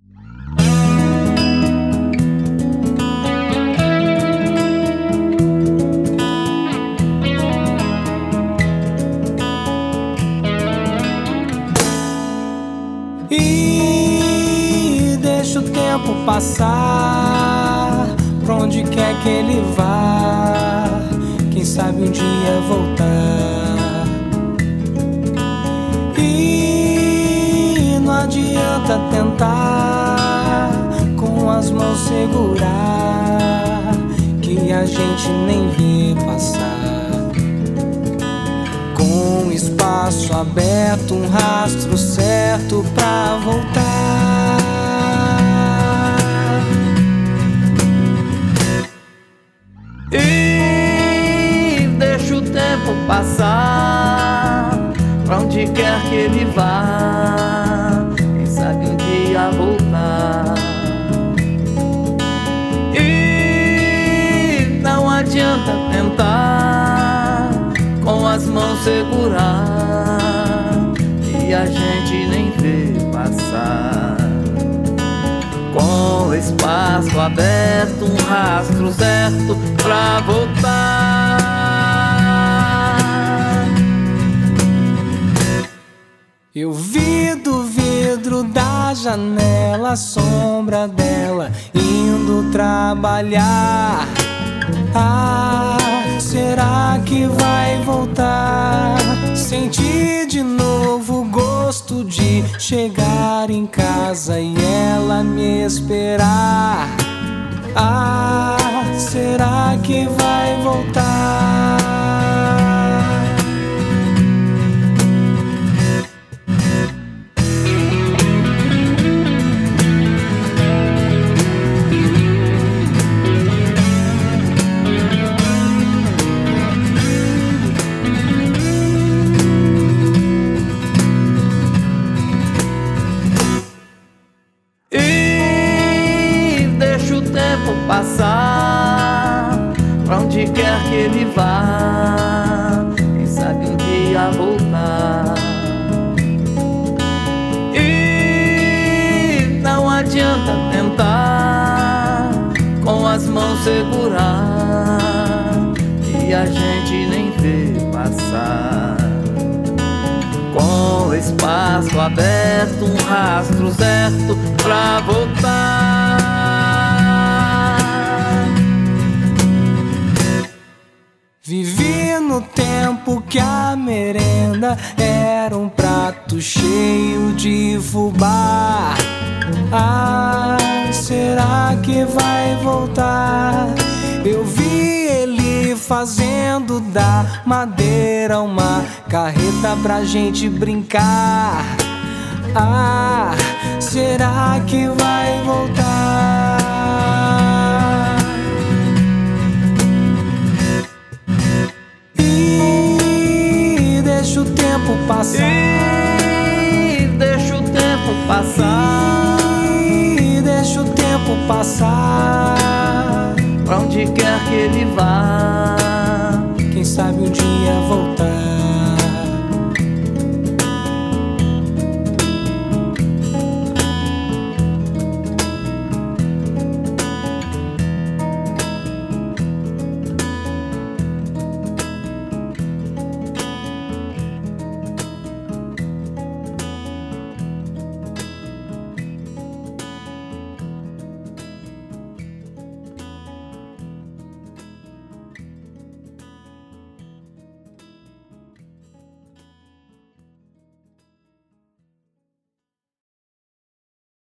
E deixa o tempo passar, pra onde quer que ele vá, quem sabe um dia voltar. E não adianta tentar com as mãos segurar, que a gente nem vê passar. Com espaço aberto, um rastro certo pra voltar. E deixa o tempo passar, pra onde quer que ele vá, quem sabe um dia voltar. E não adianta tentar com as mãos segurar, que a gente nem vê passar. Com o espaço aberto, um rastro certo pra voltar. Eu vi do vidro da janela a sombra dela indo trabalhar. Ah, será que vai voltar? Senti de novo o gosto de chegar em casa e ela me esperar. Ah, será que vai voltar? Passar, pra onde quer que ele vá, quem sabe um dia voltar. E não adianta tentar com as mãos segurar, que a gente nem vê passar. Com o espaço aberto, um rastro certo pra voltar. Vivi no tempo que a merenda era um prato cheio de fubá. Ah, será que vai voltar? Eu vi ele fazendo da madeira uma carreta pra gente brincar. Ah, será que vai voltar? Deixa o tempo passar. E deixa o tempo passar. E deixa o tempo passar. Pra onde quer que ele vá,